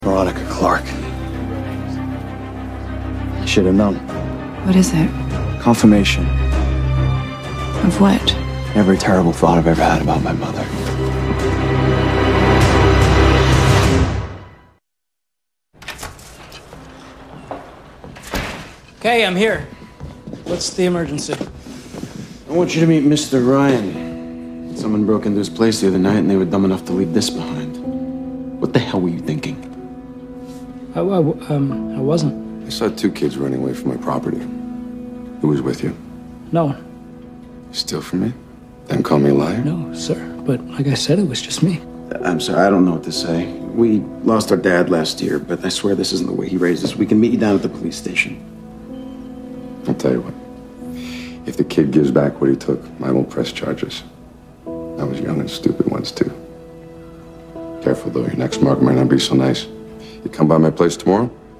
Veronica Clark. I should have known. What is it? Confirmation. Of what? Every terrible thought I've ever had about my mother. Okay, I'm here. What's the emergency? I want you to meet Mr. Ryan. Someone broke into his place the other night and they were dumb enough to leave this behind. What the hell were you thinking? I wasn't. I saw two kids running away from my property. Who was with you? No one. You steal from me? Then call me a liar? No, sir. But like I said, it was just me. I'm sorry, I don't know what to say. We lost our dad last year, but I swear this isn't the way he raised us. We can meet you down at the police station. I'll tell you what. If the kid gives back what he took, I won't press charges. I was young and stupid once, too. Careful, though. Your next mark might not be so nice. You come by my place tomorrow?